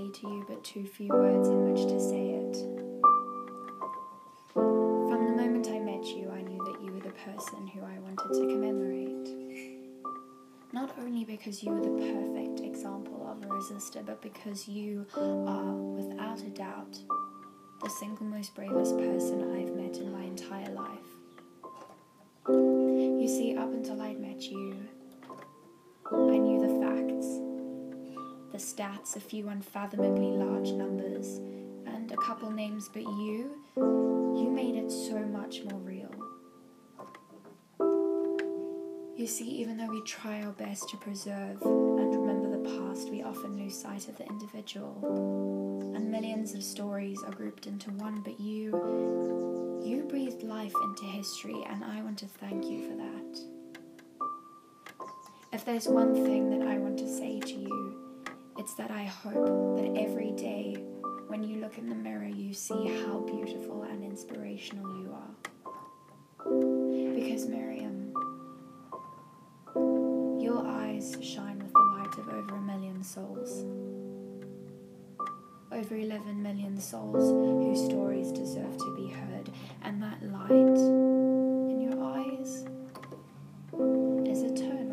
say to you, but too few words in which to say it. From the moment I met you, I knew that you were the person who I wanted to commemorate. Not only because you were the perfect example of a resistor, but because you are, without a doubt, the single most bravest person I've met in my entire life. You see, up until I'd met you, I knew the facts, the stats, a few unfathomably large numbers, and a couple names, but you made it so much more real. You see, even though we try our best to preserve and remember the past, we often lose sight of the individual. And millions of stories are grouped into one, but you breathed life into history, and I want to thank you for that. If there's one thing that I want to say to you, it's that I hope that every day when you look in the mirror, you see how beautiful and inspirational you are. Because Miriam, your eyes shine with the light of over 1 million souls. Over 11 million souls whose stories deserve to be heard. And that light in your eyes is eternal.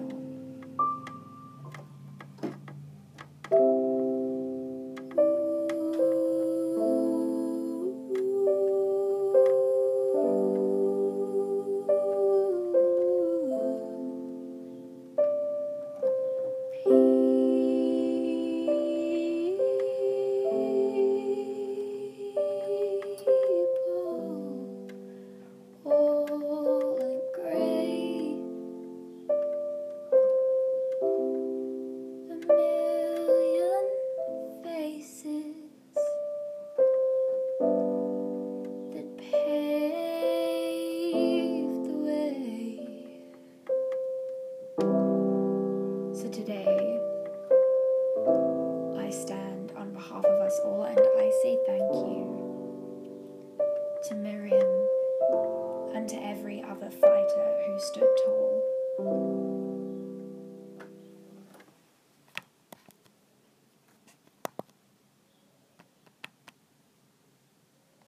So today, I stand on behalf of us all and I say thank you to Miriam and to every other fighter who stood tall.